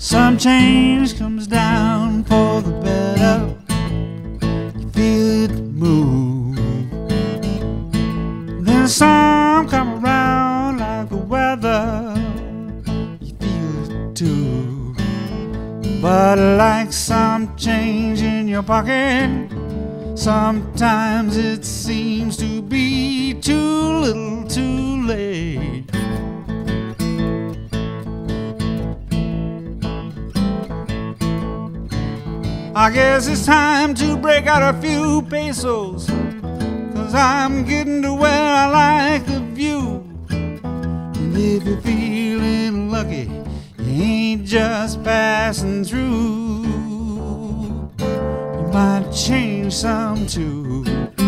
Some change comes down for the better. You feel it move. Then some come around like the weather. You feel it too. But like some change in your pocket, sometimes it seems to be too little too late. I guess it's time to break out a few pesos, 'cause I'm getting to where I like the view. And if you're feeling lucky, you ain't just passing through, you might change some too.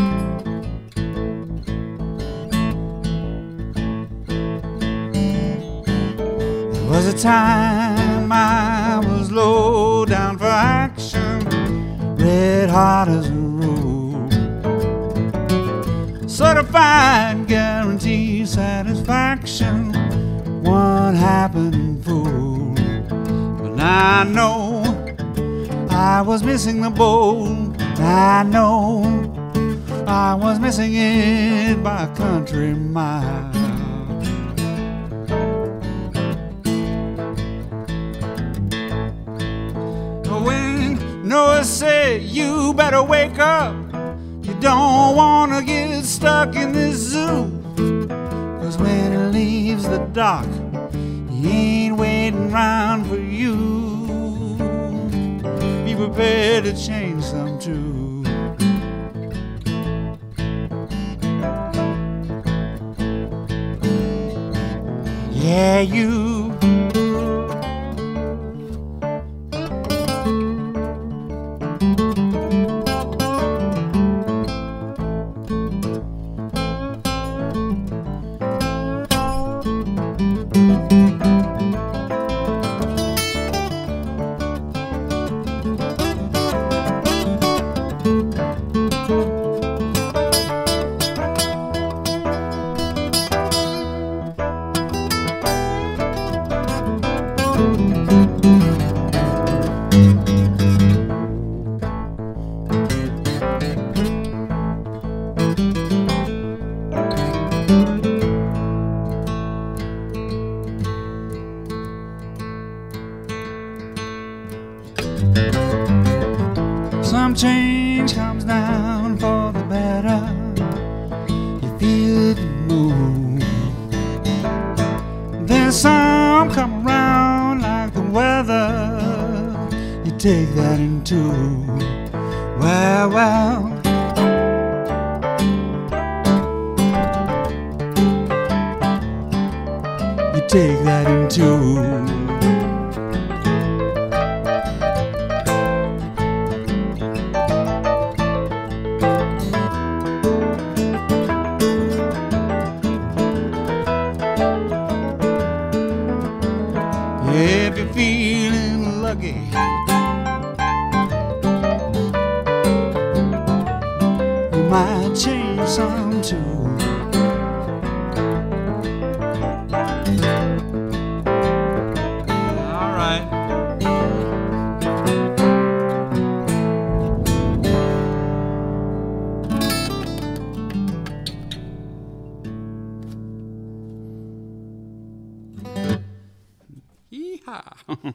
There was a time I was low down for action, red hot as a roll, certified guaranteed satisfaction, one happening full. But now I know I was missing the boat. I know I was missing it by a country mile. When Noah said, you better wake up, you don't want to get stuck in this zoo, 'cause when he leaves the dock, he ain't waiting round for you. Be prepared to change some too. Yeah, you. Some change comes down for the better. You feel it move. Then some come around like the weather. You take that into, well, you take that into. If you're feeling lucky, you might change some too. All right. Yeehaw.